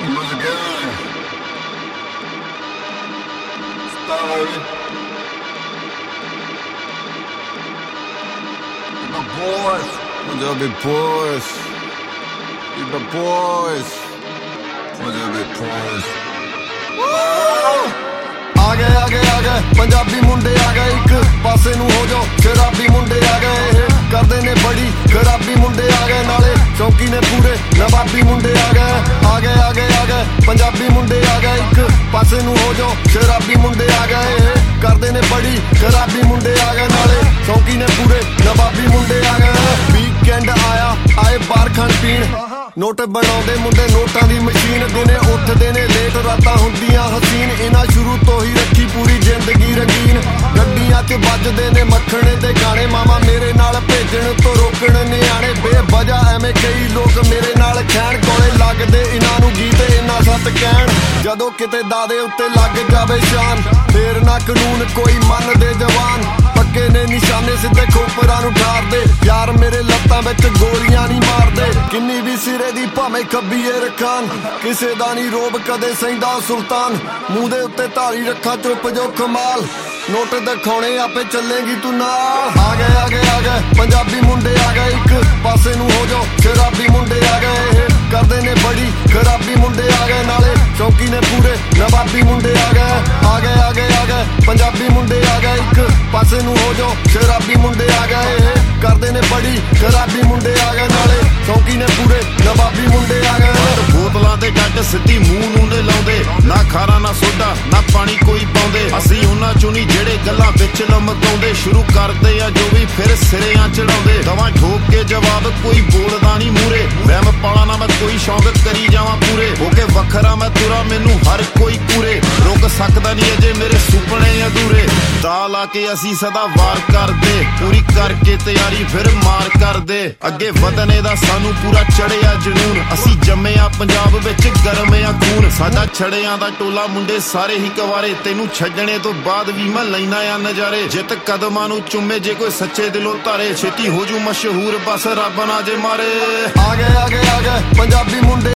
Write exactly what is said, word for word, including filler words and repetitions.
was a gun. Started. My boys. Punjabi boys. My boys. Punjabi boys. आ गए आ गए आ गए पंजाबी मुंडे आ गए एक पासे नू हो जाओ शराबी मुंडे आ गए करदे ने बड़ी खराबी मुंडे आ गए नाले चौकी ने पूरे नवाबी मुंडे आ गए आ गए आ गए आ गए पंजाबी मुंडे आ गए एक पासे नू हो जाओ शराबी मुंडे आ गए करदे ने बड़ी खराबी मुंडे आ गए नाले चौकी ने पूरे नवाबी मुंडे आ गए वीकेंड आया आए बार खान पीण नोट बनाउंदे मुंडे नोटां दी मशीन दिने उठदे ने लेट रातां हुंदियां हसीन इन्हां शुरू तो ही रखी पूरी जिंदगी रंगीन गड्डियां च वजदे ने मक्खणे ते गाने मामा मेरे नाल भेजण तो रोकण निआणे बेवजह एवें कई लोग मेरे नाल खैण कोले लगदे इन्हां नूं गीत इन्ना सत कहण जदों किते दादे उत्ते लग जावे शान फेर ना कानून कोई मनदे जवान पक्के ने निशाने सिद्धे खोपरां नूं ठारदे यार मेरे लत्तां विच गोलियां नहीं मारदे किन्नी भी सिरे दी भावें खब्बीए रखान किसे दा नहीं रोब कदे सहिंदा सुल्तान मूंह दे उत्ते धारी रखा चुप जो कमाल नोट दिखाने आपे चलेगी तू नाल आ गए आ गए आ गए पंजाबी मुंडे आ गए एक पासे नू हो जाओ शराबी मुंडे आ गए करदे ने बड़ी खराबी मुंडे आ गए नाले चौकी ने पूरे नवाबी मुंडे आ गए आ गए आ गए आ गए पंजाबी मुंडे आ गए एक पासे नू हो जाओ शराबी मुंडे आ गए करदे ने बड़ी खराबी मुंडे आ गए नाले चौकी ने पूरे नवाबी मुंडे आ गए बोतलां ते जੱਟ सिੱਧੀ ਮੂੰਹ ਨੂੰ ਦੇ ਲਾਉਂਦੇ ਨਾ ਖਾਰਾ ਨਾ ਸੋਡਾ ਨਾ ਪਾਣੀ ਕੋਈ ਪਾਉਂਦੇ ਅਸੀਂ ਉਹਨਾਂ ਚੋਂ ਨਹੀਂ ਜਿਹੜੇ ਗੱਲਾਂ ਵਿੱਚ ਲਮਕਾਉਂਦੇ ਸ਼ੁਰੂ ਕਰਦੇ ਆ ਜੋ ਵੀ ਫਿਰ ਸਿਰਿਆਂ ਚੜਾਉਂਦੇ ਦਵਾਂ ਠੋਕ ਕੇ ਜਵਾਬ ਕੋਈ ਬੋਲਦਾ ਨਹੀਂ ਮੂਰੇ ਵਹਿਮ ਪਾਲਾ ਨਾ ਮੈਂ ਕੋਈ ਸ਼ੌਂਕ ਕਰੀ ਜਾਵਾਂ ਪੂਰੇ ਹੋ ਕੇ ਵੱਖਰਾ ਮੈਂ ਤੁਰਾ ਮੈਨੂੰ ਹਰ ਕੋਈ ਪੂਰੇ ਰੁਕ ਸਕਦਾ ਨਹੀਂ ਅਜੇ ਮੇਰੇ ਸੁਪਨੇ ਅਧੂਰੇ ਦਾ ਲਾ ਕੇ ਅਸੀਂ ਸਦਾ ਵਾਰ ਕਰਦੇ ਪੂਰੀ ਕਰਕੇ ਤਿਆਰੀ ਫਿਰ ਮਾਰ ਕਰਦੇ ਅੱਗੇ ਵਧਣੇ ਦਾ ਸਾਨੂੰ ਪੂਰਾ ਚੜਿਆ ਜਨੂਨ ਅਸੀਂ ਜੰਮੇ ਆ ਪੰਜਾਬ ਵਿੱਚ ਗਰਮ ਆ ਖੂਨ ਸਾਡਾ ਛੜਿਆਂ ਦਾ ਟੋਲਾ ਮੁੰਡੇ ਸਾਰੇ ਹੀ ਕਵਾਰੇ ਤੈਨੂੰ ਛੱਡਣੇ ਤੋਂ ਬਾਅਦ ਵੀ ਮੈਂ ਲੈਣਾ ਆ ਨਜ਼ਾਰੇ ਜਿੱਤ ਕਦਮਾਂ ਨੂੰ ਚੁੰਮੇ ਜੇ ਕੋਈ ਸੱਚੇ ਦਿਲੋਂ ਧਾਰੇ ਛੇਤੀ ਹੋ ਜੂ ਮਸ਼ਹੂਰ ਬਸ ਰੱਬ ਨਾ ਜੇ ਮਾਰੇ ਆ ਗਏ ਆ ਗਏ ਆ ਗਏ ਪੰਜਾਬੀ ਮੁੰਡੇ